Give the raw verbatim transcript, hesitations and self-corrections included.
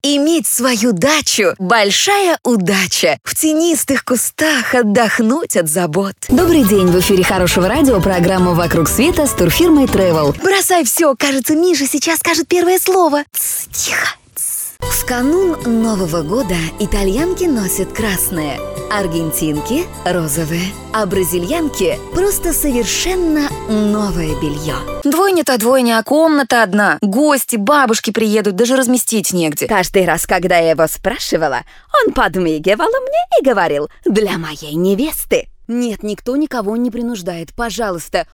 Иметь свою дачу – большая удача. В тенистых кустах отдохнуть от забот. Добрый день, в эфире Хорошего радио, программа «Вокруг света» с турфирмой Travel. Бросай все, кажется, Миша сейчас скажет первое слово. Тс, тихо. В канун Нового года итальянки носят красное, аргентинки – розовое, а бразильянки – просто совершенно новое белье. Двойня-то двойня, а комната одна. Гости, бабушки приедут, даже разместить негде. Каждый раз, когда я его спрашивала, он подмигивал мне и говорил: «Для моей невесты». Нет, никто никого не принуждает. Пожалуйста,